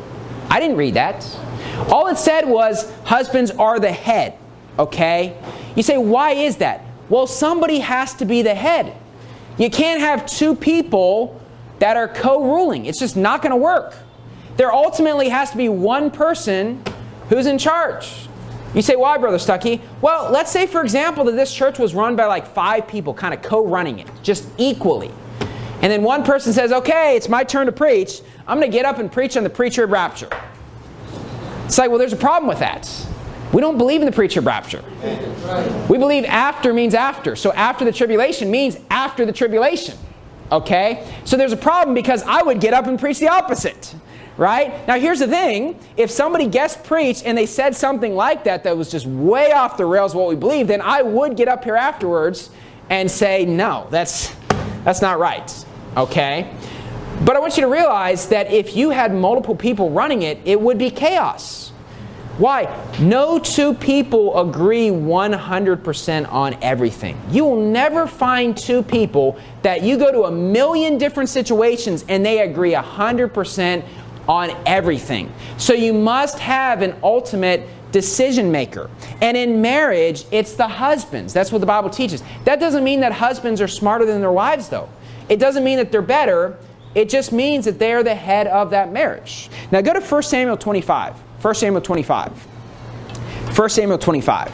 I didn't read that. All it said was husbands are the head, okay? You say, why is that? Well, somebody has to be the head. You can't have two people that are co-ruling. It's just not going to work. There ultimately has to be one person who's in charge. You say, why, Brother Stuckey? Well, let's say, for example, that this church was run by like 5 people kind of co-running it, just equally. And then one person says, okay, it's my turn to preach. I'm going to get up and preach on the pre-trib rapture. It's like, well, there's a problem with that. We don't believe in the pre-trib rapture. We believe after means after. So after the tribulation means after the tribulation. Okay? So there's a problem because I would get up and preach the opposite. Right? Now here's the thing. If somebody guest preached and they said something like that was just way off the rails of what we believe, then I would get up here afterwards and say, no, that's not right. Okay? But I want you to realize that if you had multiple people running it, it would be chaos. Why? No two people agree 100% on everything. You will never find two people that you go to a million different situations and they agree 100% on everything. So you must have an ultimate decision maker. And in marriage, it's the husbands. That's what the Bible teaches. That doesn't mean that husbands are smarter than their wives, though. It doesn't mean that they're better. It just means that they're the head of that marriage. Now go to 1 Samuel 25. 1 Samuel 25. 1 Samuel 25.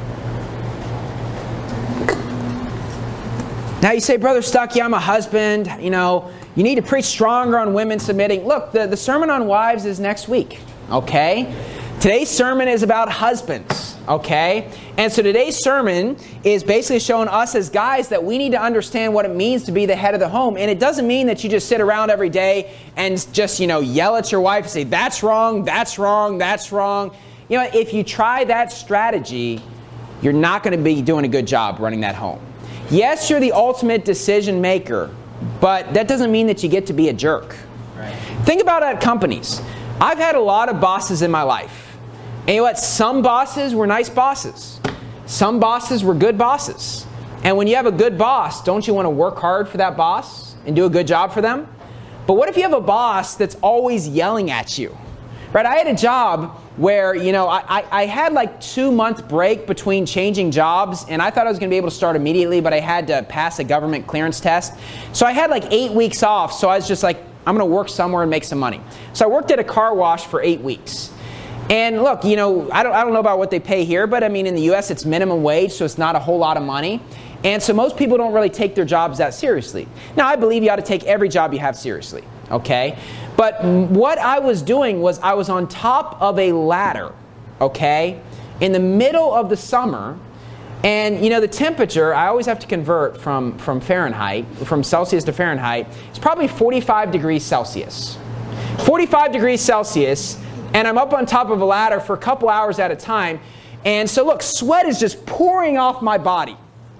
Now you say, Brother Stuckey, I'm a husband. You need to preach stronger on women submitting. Look, the Sermon on Wives is next week, okay? Today's sermon is about husbands, okay? And so today's sermon is basically showing us as guys that we need to understand what it means to be the head of the home. And it doesn't mean that you just sit around every day and just, yell at your wife and say, that's wrong, that's wrong, that's wrong. If you try that strategy, you're not going to be doing a good job running that home. Yes, you're the ultimate decision maker, but that doesn't mean that you get to be a jerk. Right. Think about it at companies. I've had a lot of bosses in my life. And you know what? Some bosses were nice bosses. Some bosses were good bosses. And when you have a good boss, don't you want to work hard for that boss and do a good job for them? But what if you have a boss that's always yelling at you? Right? I had a job where, I had like 2-month break between changing jobs, and I thought I was going to be able to start immediately, but I had to pass a government clearance test. So I had like 8 weeks off, so I was just like, I'm going to work somewhere and make some money. So I worked at a car wash for 8 weeks. And look, I don't know about what they pay here, but I mean, in the U.S. it's minimum wage, so it's not a whole lot of money. And so most people don't really take their jobs that seriously. Now, I believe you ought to take every job you have seriously, okay? But what I was doing was I was on top of a ladder, okay, in the middle of the summer. And, the temperature, I always have to convert from Fahrenheit, from Celsius to Fahrenheit. It's probably 45 degrees Celsius. 45 degrees Celsius, and I'm up on top of a ladder for a couple hours at a time. And so, look, sweat is just pouring off my body.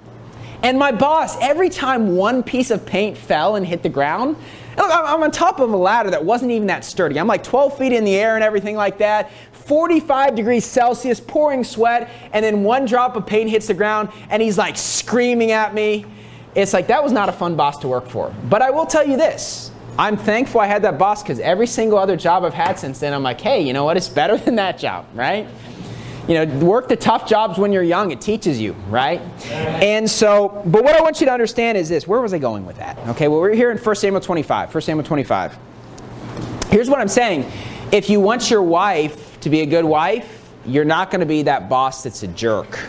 And my boss, every time one piece of paint fell and hit the ground, look, I'm on top of a ladder that wasn't even that sturdy. I'm like 12 feet in the air and everything like that. 45 degrees Celsius, pouring sweat, and then one drop of paint hits the ground, and he's like screaming at me. It's like, that was not a fun boss to work for. But I will tell you this. I'm thankful I had that boss, because every single other job I've had since then, I'm like, hey, you know what? It's better than that job, right? Work the tough jobs when you're young. It teaches you, right? And so, but what I want you to understand is this. Where was I going with that? Okay, well, we're here in 1 Samuel 25. 1 Samuel 25. Here's what I'm saying. If you want your wife to be a good wife, you're not going to be that boss that's a jerk.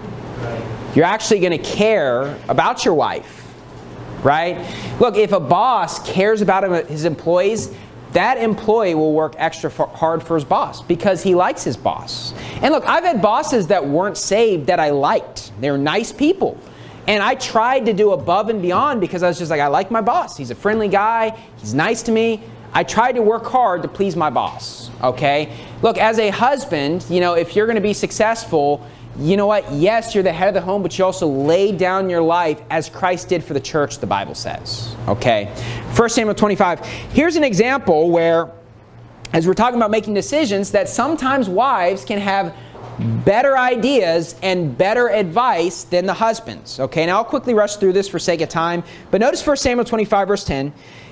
You're actually going to care about your wife, right? Look, if a boss cares about his employees, that employee will work extra hard for his boss because he likes his boss. And look, I've had bosses that weren't saved that I liked. They're nice people. And I tried to do above and beyond because I was just like, I like my boss. He's a friendly guy. He's nice to me. I tried to work hard to please my boss, okay? Look, as a husband, if you're going to be successful, you know what? Yes, you're the head of the home, but you also lay down your life as Christ did for the church, the Bible says. Okay? 1 Samuel 25. Here's an example where, as we're talking about making decisions, that sometimes wives can have better ideas and better advice than the husbands. Okay? Now, I'll quickly rush through this for sake of time. But notice 1 Samuel 25, verse 10.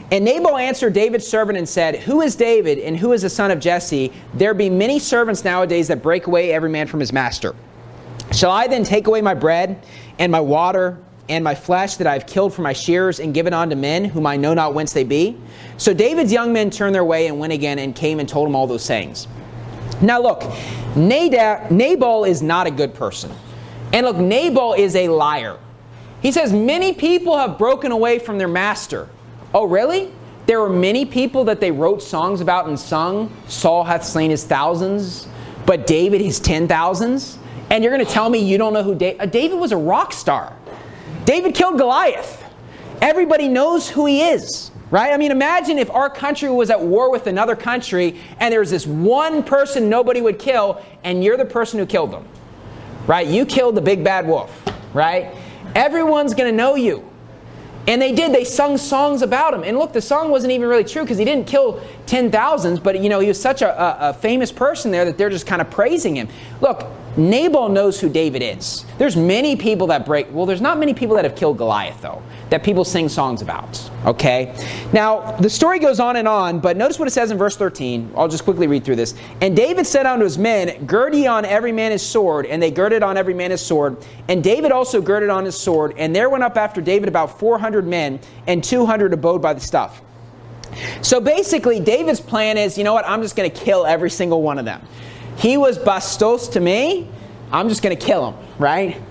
And Nabal answered David's servant and said, who is David, and who is the son of Jesse? There be many servants nowadays that break away every man from his master. Shall I then take away my bread and my water and my flesh that I have killed for my shearers and given unto men whom I know not whence they be? So David's young men turned their way and went again and came and told him all those sayings. Now look, Nabal is not a good person. And look, Nabal is a liar. He says, many people have broken away from their master. Oh, really? There were many people that they wrote songs about and sung. Saul hath slain his thousands, but David his 10,000s. And you're going to tell me you don't know who David was a rock star. David killed Goliath. Everybody knows who he is, right? I mean, imagine if our country was at war with another country and there's this one person nobody would kill and you're the person who killed them, right? You killed the big bad wolf, right? Everyone's going to know you. And they did. They sung songs about him. And look, the song wasn't even really true because he didn't kill 10,000s, but he was such a famous person there that they're just kind of praising him. Look, Nabal knows who David is. There's many people that there's not many people that have killed Goliath, though, that people sing songs about, okay? Now, the story goes on, but notice what it says in verse 13. I'll just quickly read through this. And David said unto his men, gird ye on every man his sword. And they girded on every man his sword. And David also girded on his sword. And there went up after David about 400 men, and 200 abode by the stuff. So basically, David's plan is, you know what, I'm just going to kill every single one of them. He was bastos to me, I'm just going to kill him, right?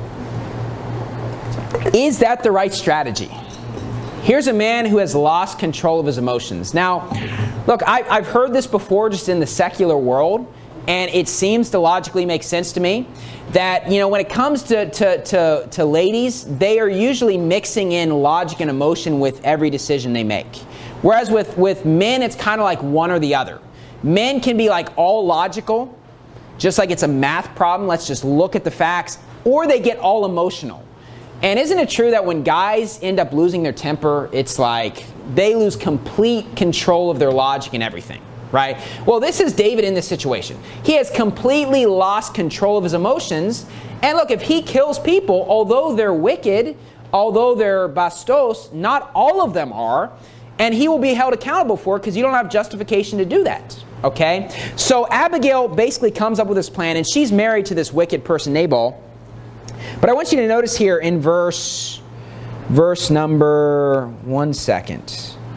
Is that the right strategy? Here's a man who has lost control of his emotions. Now, look, I've heard this before just in the secular world, and it seems to logically make sense to me that, when it comes to ladies, they are usually mixing in logic and emotion with every decision they make. Whereas with men, it's kind of like one or the other. Men can be like all logical, just like it's a math problem, let's just look at the facts, or they get all emotional. And isn't it true that when guys end up losing their temper, it's like they lose complete control of their logic and everything, right? Well, this is David in this situation. He has completely lost control of his emotions. And look, if he kills people, although they're wicked, although they're bastos, not all of them are, and he will be held accountable for it because you don't have justification to do that. Okay? So Abigail basically comes up with this plan, and she's married to this wicked person, Nabal. But I want you to notice here in verse number, one second.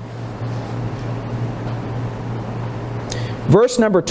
Verse number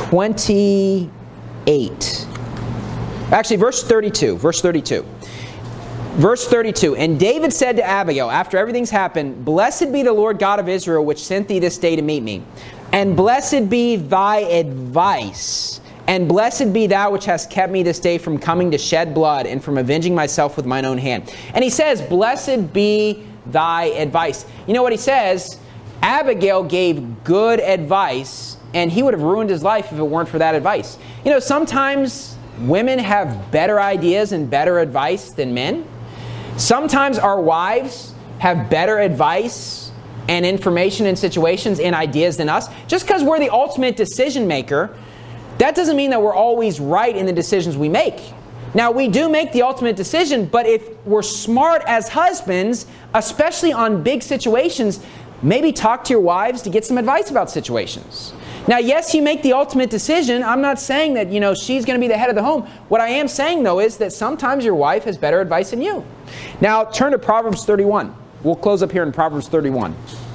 28. Actually, verse 32. Verse 32. Verse 32, and David said to Abigail, after everything's happened, blessed be the Lord God of Israel, which sent thee this day to meet me. And blessed be thy advice. And blessed be thou which hast kept me this day from coming to shed blood and from avenging myself with mine own hand. And he says, blessed be thy advice. You know what he says? Abigail gave good advice, and he would have ruined his life if it weren't for that advice. Sometimes women have better ideas and better advice than men. Sometimes our wives have better advice and information in situations and ideas than us. Just because we're the ultimate decision maker, that doesn't mean that we're always right in the decisions we make. Now, we do make the ultimate decision, but if we're smart as husbands, especially on big situations, maybe talk to your wives to get some advice about situations. Now, yes, you make the ultimate decision. I'm not saying that, she's going to be the head of the home. What I am saying, though, is that sometimes your wife has better advice than you. Now, turn to Proverbs 31. We'll close up here in Proverbs 31.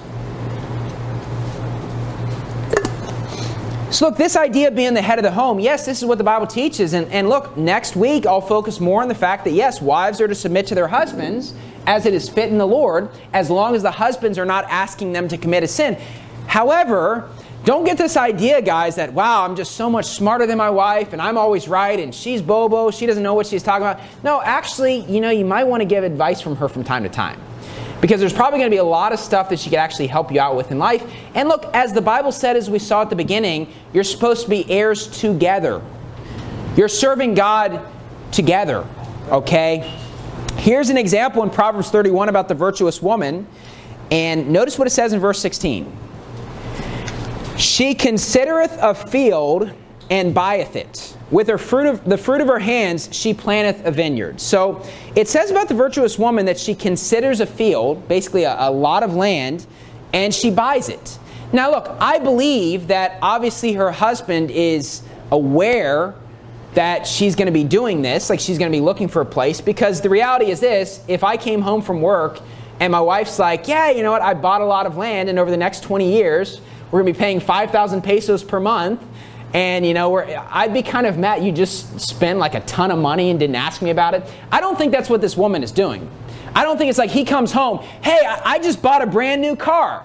So look, this idea of being the head of the home, yes, this is what the Bible teaches. And look, next week I'll focus more on the fact that, yes, wives are to submit to their husbands as it is fit in the Lord, as long as the husbands are not asking them to commit a sin. However, don't get this idea, guys, that, wow, I'm just so much smarter than my wife, and I'm always right, and she's bobo, she doesn't know what she's talking about. No, actually, you might want to give advice from her from time to time. Because there's probably going to be a lot of stuff that she could actually help you out with in life. And look, as the Bible said, as we saw at the beginning, you're supposed to be heirs together. You're serving God together, okay? Here's an example in Proverbs 31 about the virtuous woman. And notice what it says in verse 16. She considereth a field and buyeth it. With the fruit of her hands she planteth a vineyard. So it says about the virtuous woman that she considers a field, basically a lot of land, and she buys it. Now look, I believe that obviously her husband is aware that she's going to be doing this, like she's going to be looking for a place, because the reality is this: if I came home from work and my wife's like, yeah, you know what, I bought a lot of land, and over the next 20 years, we're going to be paying 5,000 pesos per month, and I'd be kind of mad. You just spent like a ton of money and didn't ask me about it. I don't think that's what this woman is doing. I don't think it's like he comes home, hey, I just bought a brand new car.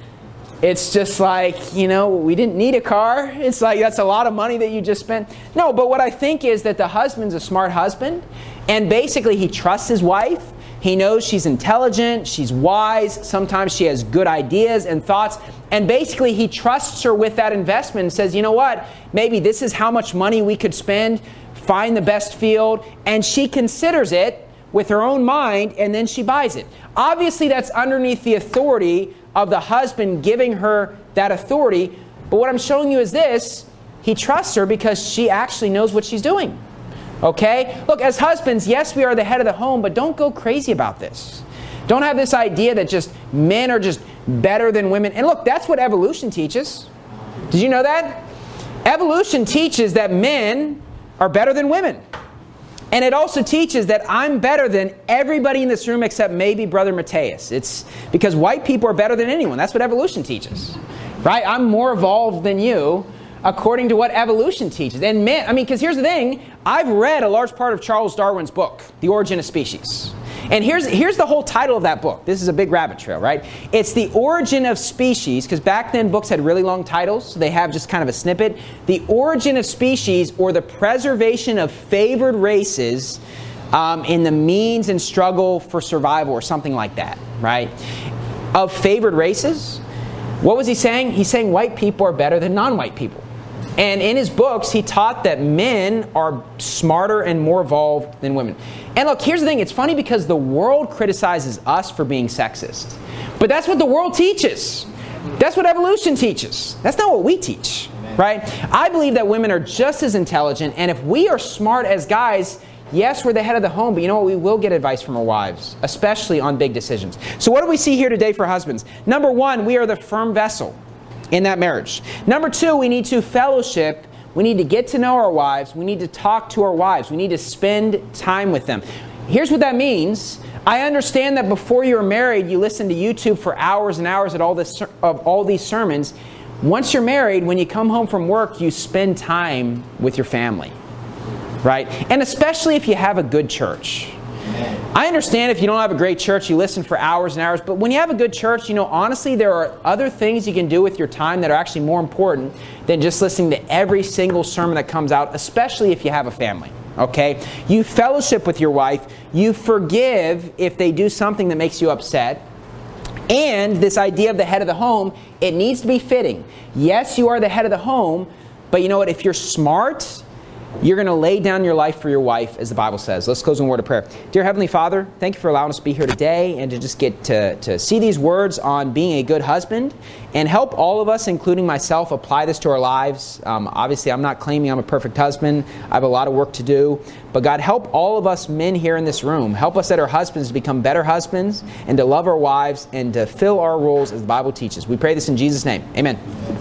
It's just like, we didn't need a car. It's like, that's a lot of money that you just spent. No, but what I think is that the husband's a smart husband, and basically he trusts his wife. He knows she's intelligent, she's wise, sometimes she has good ideas and thoughts, and basically he trusts her with that investment and says, you know what, maybe this is how much money we could spend, find the best field, and she considers it with her own mind, and then she buys it. Obviously that's underneath the authority of the husband giving her that authority, but what I'm showing you is this: he trusts her because she actually knows what she's doing. Okay? Look, as husbands, yes, we are the head of the home, but don't go crazy about this. Don't have this idea that just men are just better than women. And look, that's what evolution teaches. Did you know that? Evolution teaches that men are better than women. And it also teaches that I'm better than everybody in this room except maybe Brother Mateus. It's because white people are better than anyone. That's what evolution teaches. Right? I'm more evolved than you, according to what evolution teaches. And man, because here's the thing, I've read a large part of Charles Darwin's book, The Origin of Species. And here's the whole title of that book. This is a big rabbit trail, right? It's The Origin of Species, because back then books had really long titles, so they have just kind of a snippet. The Origin of Species, or the Preservation of Favored Races in the Means and Struggle for Survival, or something like that, right? Of favored races. What was he saying? He's saying white people are better than non-white people. And in his books, he taught that men are smarter and more evolved than women. And look, here's the thing. It's funny because the world criticizes us for being sexist. But that's what the world teaches. That's what evolution teaches. That's not what we teach, right? I believe that women are just as intelligent. And if we are smart as guys, yes, we're the head of the home, but you know what? We will get advice from our wives, especially on big decisions. So what do we see here today for husbands? Number one, we are the firm vessel in that marriage. Number two, we need to fellowship. We need to get to know our wives. We need to talk to our wives. We need to spend time with them. Here's what that means. I understand that before you're married, you listen to YouTube for hours and hours of all these sermons. Once you're married, when you come home from work, you spend time with your family, right? And especially if you have a good church. I understand if you don't have a great church, you listen for hours and hours. But when you have a good church, honestly, there are other things you can do with your time that are actually more important than just listening to every single sermon that comes out, especially if you have a family. Okay? You fellowship with your wife. You forgive if they do something that makes you upset. And this idea of the head of the home, it needs to be fitting. Yes, you are the head of the home, but you know what? If you're smart, you're going to lay down your life for your wife, as the Bible says. Let's close in a word of prayer. Dear Heavenly Father, thank you for allowing us to be here today and to just get to see these words on being a good husband, and help all of us, including myself, apply this to our lives. Obviously, I'm not claiming I'm a perfect husband. I have a lot of work to do. But God, help all of us men here in this room. Help us that our husbands to become better husbands and to love our wives and to fill our roles as the Bible teaches. We pray this in Jesus' name. Amen.